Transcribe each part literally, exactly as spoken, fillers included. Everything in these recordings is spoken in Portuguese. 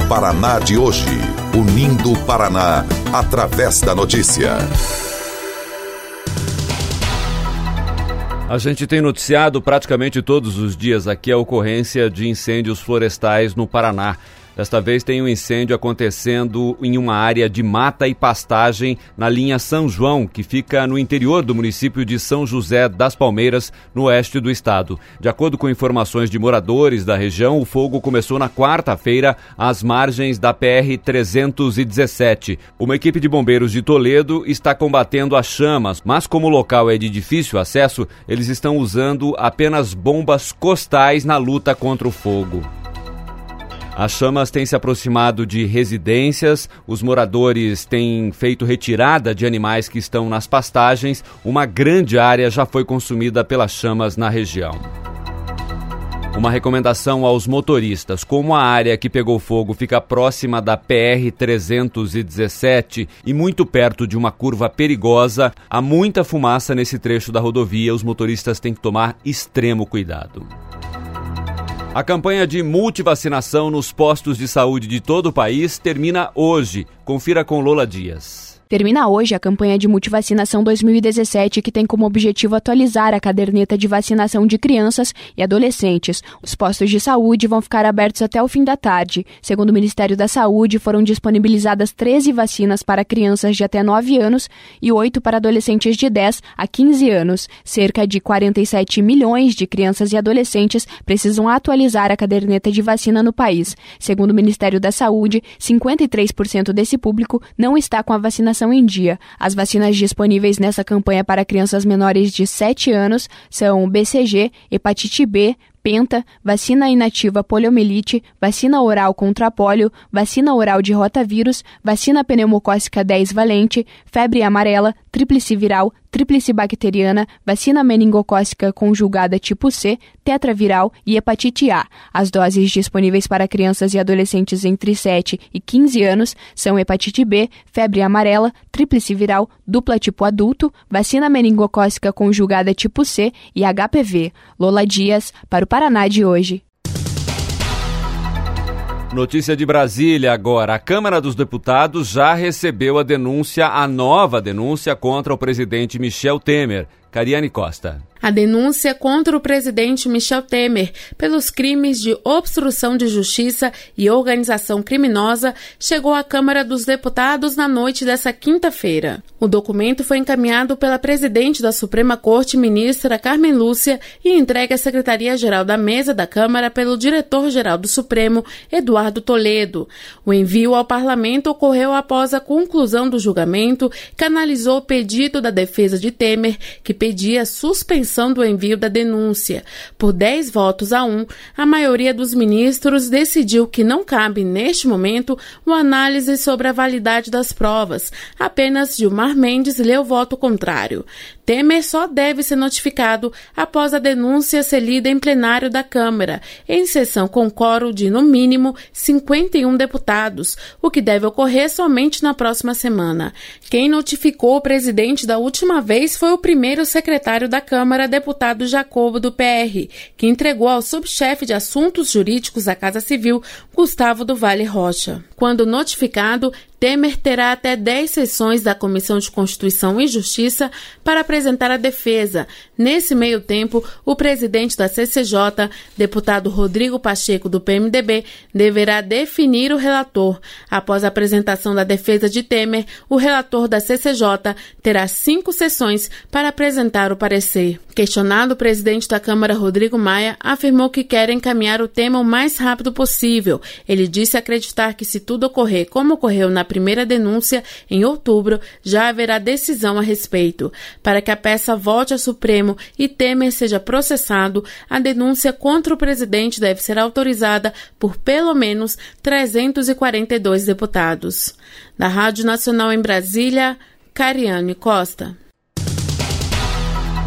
Paraná de hoje, unindo o Paraná através da notícia. A gente tem noticiado praticamente todos os dias aqui a ocorrência de incêndios florestais no Paraná. Desta vez tem um incêndio acontecendo em uma área de mata e pastagem na linha São João, que fica no interior do município de São José das Palmeiras, no oeste do estado. De acordo com informações de moradores da região, o fogo começou na quarta-feira às margens da P R trezentos e dezessete. Uma equipe de bombeiros de Toledo está combatendo as chamas, mas como o local é de difícil acesso, eles estão usando apenas bombas costais na luta contra o fogo. As chamas têm se aproximado de residências, os moradores têm feito retirada de animais que estão nas pastagens. Uma grande área já foi consumida pelas chamas na região. Uma recomendação aos motoristas: como a área que pegou fogo fica próxima da P R trezentos e dezessete e muito perto de uma curva perigosa, há muita fumaça nesse trecho da rodovia, os motoristas têm que tomar extremo cuidado. A campanha de multivacinação nos postos de saúde de todo o país termina hoje. Confira com Lola Dias. Termina hoje a campanha de multivacinação dois mil e dezessete, que tem como objetivo atualizar a caderneta de vacinação de crianças e adolescentes. Os postos de saúde vão ficar abertos até o fim da tarde. Segundo o Ministério da Saúde, foram disponibilizadas treze vacinas para crianças de até nove anos e oito para adolescentes de dez a quinze anos. Cerca de quarenta e sete milhões de crianças e adolescentes precisam atualizar a caderneta de vacina no país. Segundo o Ministério da Saúde, cinquenta e três por cento desse público não está com a vacinação em dia. As vacinas disponíveis nessa campanha para crianças menores de sete anos são B C G, hepatite B, penta, vacina inativa poliomielite, vacina oral contra pólio, vacina oral de rotavírus, vacina pneumocócica dez valente, febre amarela, tríplice viral, tríplice bacteriana, vacina meningocócica conjugada tipo C, tetraviral e hepatite A. As doses disponíveis para crianças e adolescentes entre sete e quinze anos são hepatite B, febre amarela, tríplice viral, dupla tipo adulto, vacina meningocócica conjugada tipo C e H P V. Lola Dias, para o Paraná de hoje. Notícia de Brasília agora. A Câmara dos Deputados já recebeu a denúncia, a nova denúncia contra o presidente Michel Temer. Cariane Costa. A denúncia contra o presidente Michel Temer pelos crimes de obstrução de justiça e organização criminosa chegou à Câmara dos Deputados na noite dessa quinta-feira. O documento foi encaminhado pela presidente da Suprema Corte, ministra Carmen Lúcia, e entregue à Secretaria-Geral da Mesa da Câmara pelo diretor-geral do Supremo, Eduardo Toledo. O envio ao parlamento ocorreu após a conclusão do julgamento, que analisou o pedido da defesa de Temer, que pedia a suspensão do envio da denúncia. Por dez votos a um, a maioria dos ministros decidiu que não cabe, neste momento, uma análise sobre a validade das provas. Apenas Gilmar Mendes leu voto contrário. Temer só deve ser notificado após a denúncia ser lida em plenário da Câmara, em sessão com quórum de, no mínimo, cinquenta e um deputados, o que deve ocorrer somente na próxima semana. Quem notificou o presidente da última vez foi o primeiro secretário da Câmara, deputado Jacobo, do P R, que entregou ao subchefe de assuntos jurídicos da Casa Civil, Gustavo do Vale Rocha. Quando notificado, Temer terá até dez sessões da Comissão de Constituição e Justiça para apresentar a defesa. Nesse meio tempo, o presidente da C C J, deputado Rodrigo Pacheco, do P M D B, deverá definir o relator. Após a apresentação da defesa de Temer, o relator da C C J terá cinco sessões para apresentar o parecer. Questionado, o presidente da Câmara, Rodrigo Maia, afirmou que quer encaminhar o tema o mais rápido possível. Ele disse acreditar que, se tudo ocorrer como ocorreu na primeira denúncia, em outubro, já haverá decisão a respeito. Para que a peça volte ao Supremo e Temer seja processado, a denúncia contra o presidente deve ser autorizada por pelo menos trezentos e quarenta e dois deputados. Da Rádio Nacional em Brasília, Cariane Costa.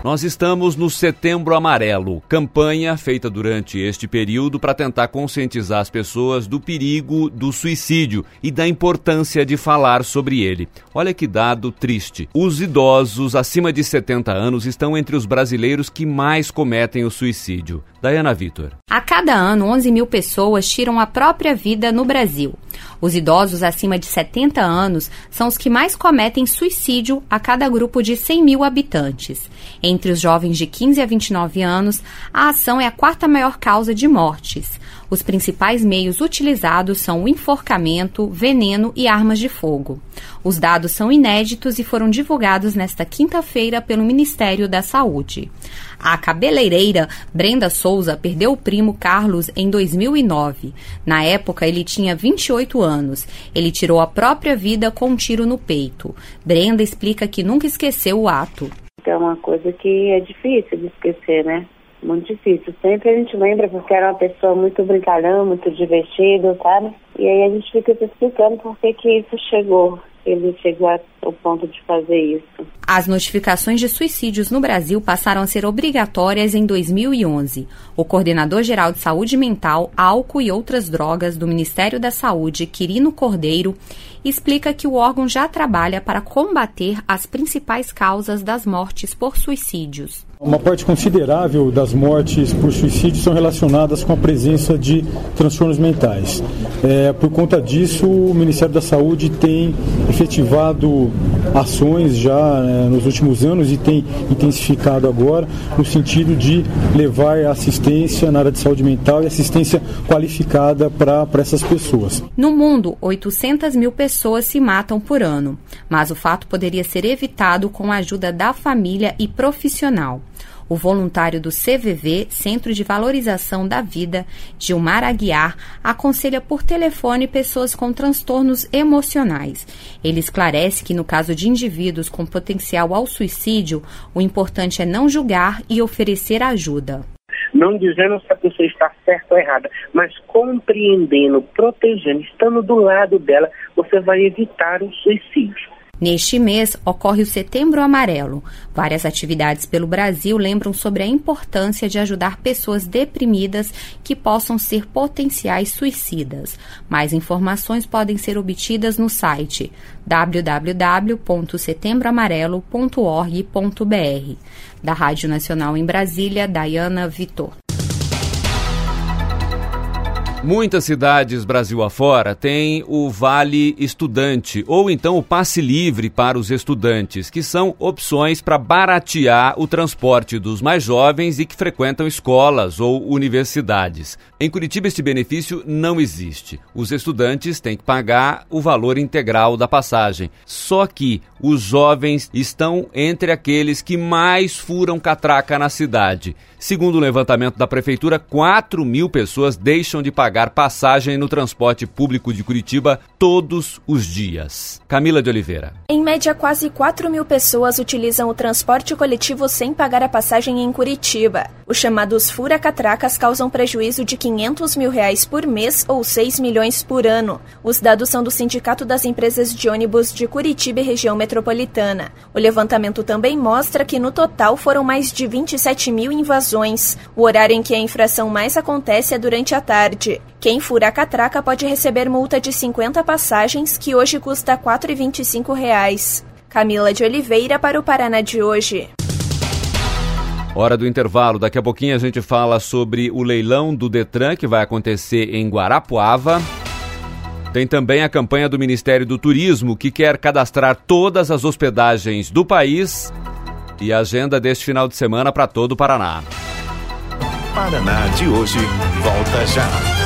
Nós estamos no Setembro Amarelo, campanha feita durante este período para tentar conscientizar as pessoas do perigo do suicídio e da importância de falar sobre ele. Olha que dado triste. Os idosos acima de setenta anos estão entre os brasileiros que mais cometem o suicídio. Dayana Vitor. A cada ano, onze mil pessoas tiram a própria vida no Brasil. Os idosos acima de setenta anos são os que mais cometem suicídio a cada grupo de cem mil habitantes. Entre os jovens de quinze a vinte e nove anos, a ação é a quarta maior causa de mortes. Os principais meios utilizados são o enforcamento, veneno e armas de fogo. Os dados são inéditos e foram divulgados nesta quinta-feira pelo Ministério da Saúde. A cabeleireira Brenda Souza perdeu o primo Carlos em dois mil e nove. Na época, ele tinha vinte e oito anos. Ele tirou a própria vida com um tiro no peito. Brenda explica que nunca esqueceu o ato. É uma coisa que é difícil de esquecer, né? Muito difícil. Sempre a gente lembra porque era uma pessoa muito brincalhão, muito divertido, sabe? E aí a gente fica se explicando por que que isso chegou. Ele chegou ao ponto de fazer isso. As notificações de suicídios no Brasil passaram a ser obrigatórias em dois mil e onze. O coordenador-geral de saúde mental, álcool e outras drogas do Ministério da Saúde, Quirino Cordeiro, explica que o órgão já trabalha para combater as principais causas das mortes por suicídios. Uma parte considerável das mortes por suicídio são relacionadas com a presença de transtornos mentais. É, por conta disso, o Ministério da Saúde tem efetivado ações já é, nos últimos anos e tem intensificado agora no sentido de levar assistência na área de saúde mental e assistência qualificada para essas pessoas. No mundo, oitocentas mil pessoas se matam por ano, mas o fato poderia ser evitado com a ajuda da família e profissional. O voluntário do C V V, Centro de Valorização da Vida, Gilmar Aguiar, aconselha por telefone pessoas com transtornos emocionais. Ele esclarece que no caso de indivíduos com potencial ao suicídio, o importante é não julgar e oferecer ajuda. Não dizendo se a pessoa está certa ou errada, mas compreendendo, protegendo, estando do lado dela, você vai evitar o suicídio. Neste mês, ocorre o Setembro Amarelo. Várias atividades pelo Brasil lembram sobre a importância de ajudar pessoas deprimidas que possam ser potenciais suicidas. Mais informações podem ser obtidas no site w w w ponto setembro amarelo ponto org ponto b r. Da Rádio Nacional em Brasília, Dayana Vitor. Muitas cidades Brasil afora têm o Vale Estudante ou então o Passe Livre para os estudantes, que são opções para baratear o transporte dos mais jovens e que frequentam escolas ou universidades. Em Curitiba, este benefício não existe. Os estudantes têm que pagar o valor integral da passagem. Só que os jovens estão entre aqueles que mais furam catraca na cidade. Segundo o levantamento da Prefeitura, quatro mil pessoas deixam de pagar passagem no transporte público de Curitiba todos os dias. Camila de Oliveira. Em média, quase quatro mil pessoas utilizam o transporte coletivo sem pagar a passagem em Curitiba. Os chamados fura-catracas causam prejuízo de quinhentos mil reais por mês ou seis milhões por ano. Os dados são do Sindicato das Empresas de Ônibus de Curitiba e região metropolitana. O levantamento também mostra que no total foram mais de vinte e sete mil invasões. O horário em que a infração mais acontece é durante a tarde. Quem fura a catraca pode receber multa de cinquenta passagens, que hoje custa quatro reais e vinte e cinco centavos. Camila de Oliveira para o Paraná de hoje. Hora do intervalo. Daqui a pouquinho a gente fala sobre o leilão do Detran, que vai acontecer em Guarapuava. Tem também a campanha do Ministério do Turismo, que quer cadastrar todas as hospedagens do país. E a agenda deste final de semana para todo o Paraná. Paraná de hoje volta já.